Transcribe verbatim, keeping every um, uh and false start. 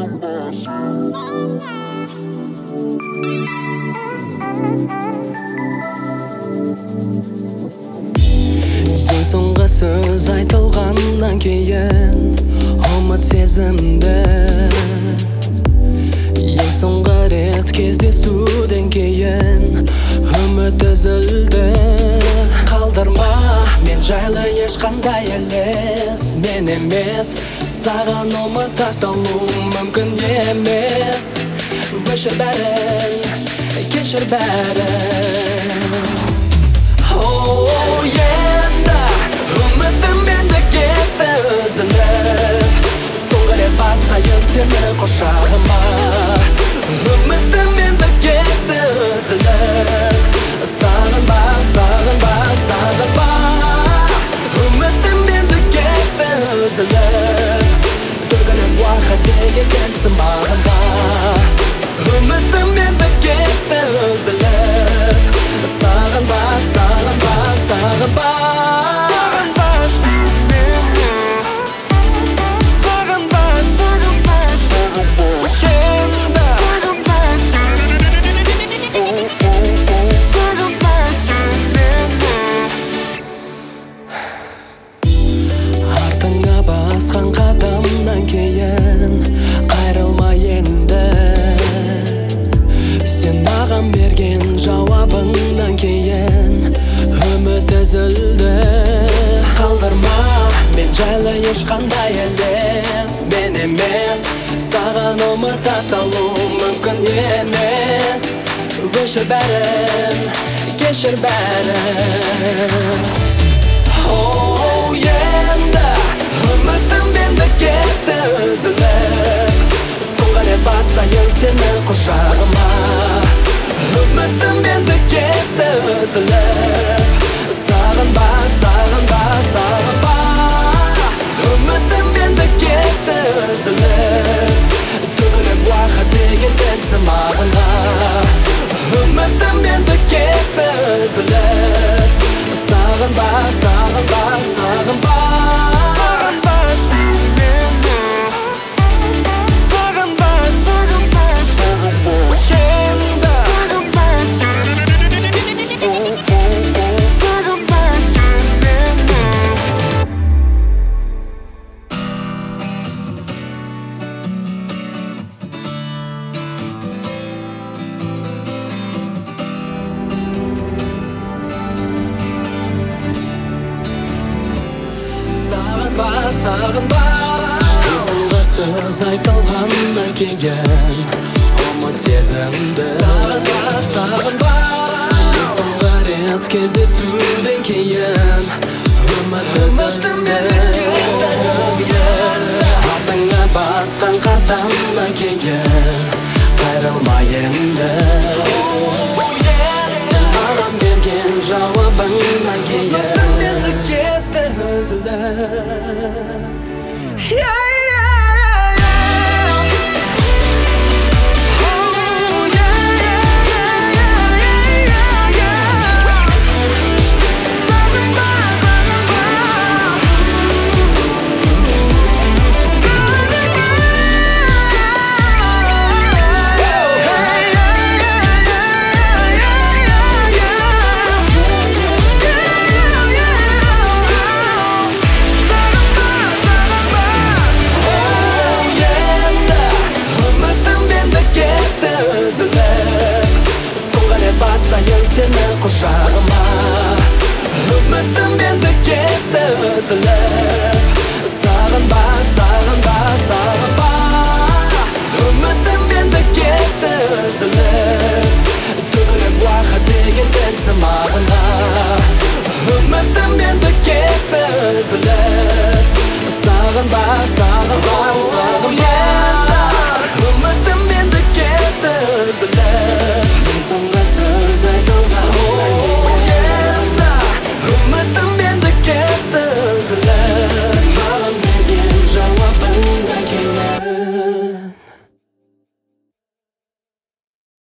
Ең соңғы сөз айтылғаннан кейін ұмыт сезімді, ең соңғы рет кездесуден кейін үміт үзілді. Қалдырма мен жайлы ешқандай елес, мен емес саған ұмыта салу мүмкін емес. Өшір бәрін, кешір бәрін. Оу, енді үмітім енді кетті үзіліп, соңғы рет басайын сені құшағыма. Үмітім енді кетті үзіліп, сағынба, сағынба, сағынба. Үмітім енді кетті үзіліп, төгіліп уақыт деген келсін мағынға. Үмітім енді кетті үзіліп, сағынба, сағынба, сағынба. Сағынба мені, сағынба, сағынба, сағынба. Енді сағынба сағынба мені. Артыңа басқан қадамнан кейін қайрылма енді. Сен маған берген жауабыңнан кейін үміт үзілді. Қалдырма мен жайлы ешқандай елес, мен емес саған ұмыта салу мүмкін емес. Өшір бәрін, кешір бәрін. Оу, енді үмітім енді кетті үзіліп, соңғы рет басайын сені құшағыма. Үмітім енді кетті үзіліп, сағынба, сағынба, сағынба. Үмітім енді кетті үзіліп, төгіліп уақыт деген келсін мағынға. Үмітім енді кетті үзіліп, сағынба, сағынба, сағынба. Сағынба мені, сағынба, сағынба, сағынба. Енді сағынба сағынба мені. Сағынба, сағынба. Ең соңғы сөз айтылғаннан кейін ұмыт сезімді. Сағынба, сағынба. Ең соңғы рет кездесуден кейін үміт үзілді. Артыңа басқан қадамнан кейін қайрылма енді. Сен маған берген жауабыңнан кейін үмітім енді кетті үзіліп. Басайын сені құшағыма. Үмітім енді кетті үзіліп, сағынба, сағынба, сағынба. Үмітім енді кетті үзіліп,